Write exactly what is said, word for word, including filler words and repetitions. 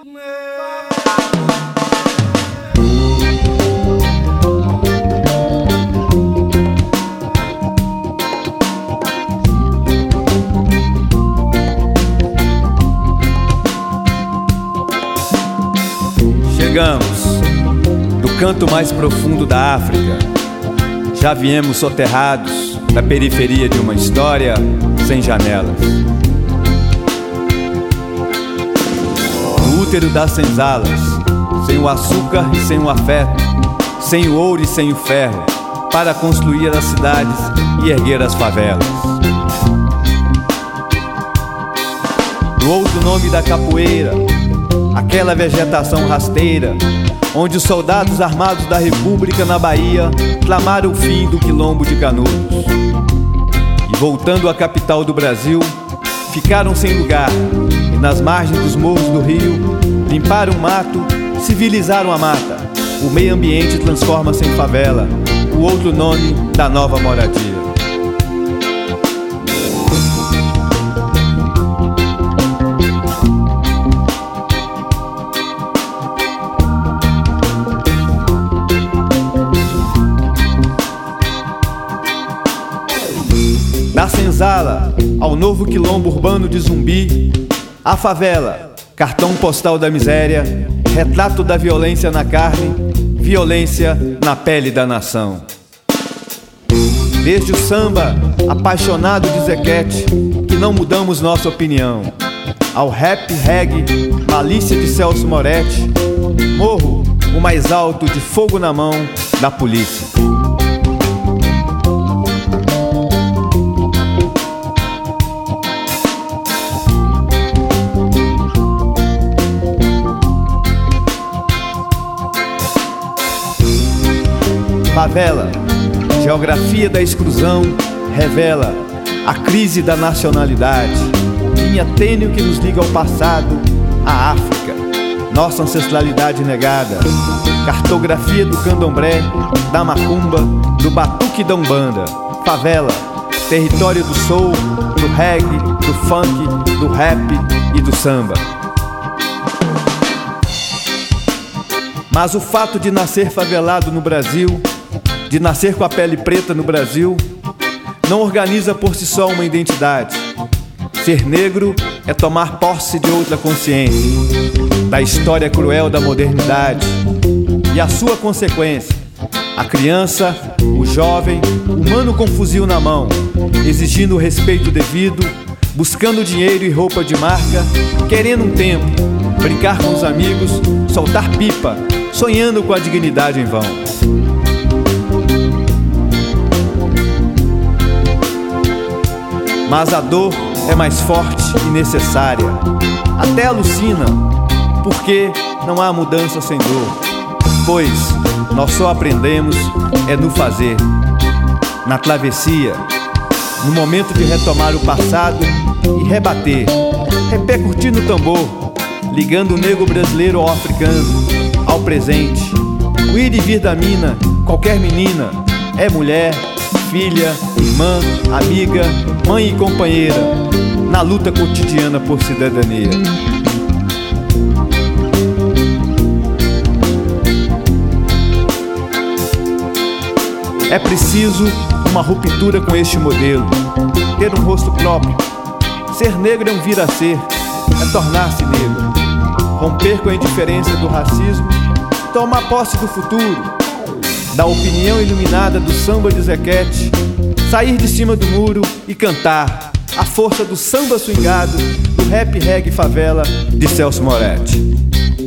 Chegamos do canto mais profundo da África. Já viemos soterrados da periferia de uma história sem janelas. No útero das senzalas, sem o açúcar e sem o afeto, sem o ouro e sem o ferro, para construir as cidades e erguer as favelas. No outro nome da capoeira, aquela vegetação rasteira, onde os soldados armados da República na Bahia clamaram o fim do quilombo de Canudos. E voltando à capital do Brasil, ficaram sem lugar, e nas margens dos morros do rio, limparam o mato, civilizaram a mata. O meio ambiente transforma-se em favela, o outro nome da nova moradia. Da senzala ao novo quilombo urbano de Zumbi, a favela, cartão postal da miséria, retrato da violência na carne, violência na pele da nação. Desde o samba apaixonado de Zequete, que não mudamos nossa opinião, ao rap reggae, malícia de Celso Moretti, morro o mais alto de fogo na mão da polícia. Favela, geografia da exclusão, revela a crise da nacionalidade, linha tênue que nos liga ao passado, à África, nossa ancestralidade negada, cartografia do candomblé, da macumba, do batuque e da umbanda. Favela, território do soul, do reggae, do funk, do rap e do samba. Mas o fato de nascer favelado no Brasil, de nascer com a pele preta no Brasil, não organiza por si só uma identidade. Ser negro é tomar posse de outra consciência, da história cruel da modernidade e a sua consequência. A criança, o jovem, humano com fuzil na mão, exigindo o respeito devido, buscando dinheiro e roupa de marca, querendo um tempo, brincar com os amigos, soltar pipa, sonhando com a dignidade em vão. Mas a dor é mais forte e necessária. Até alucina, porque não há mudança sem dor. Pois nós só aprendemos é no fazer, na travessia, no momento de retomar o passado e rebater, repercutir no tambor, ligando o negro brasileiro ao africano, ao presente. O ir e vir da mina, qualquer menina, é mulher, filha, irmã, amiga, mãe e companheira, na luta cotidiana por cidadania. É preciso uma ruptura com este modelo, ter um rosto próprio. Ser negro é um vir a ser, é tornar-se negro, romper com a indiferença do racismo, tomar posse do futuro, da opinião iluminada do samba de Zequete, sair de cima do muro e cantar a força do samba swingado, do rap reggae favela de Celso Moretti.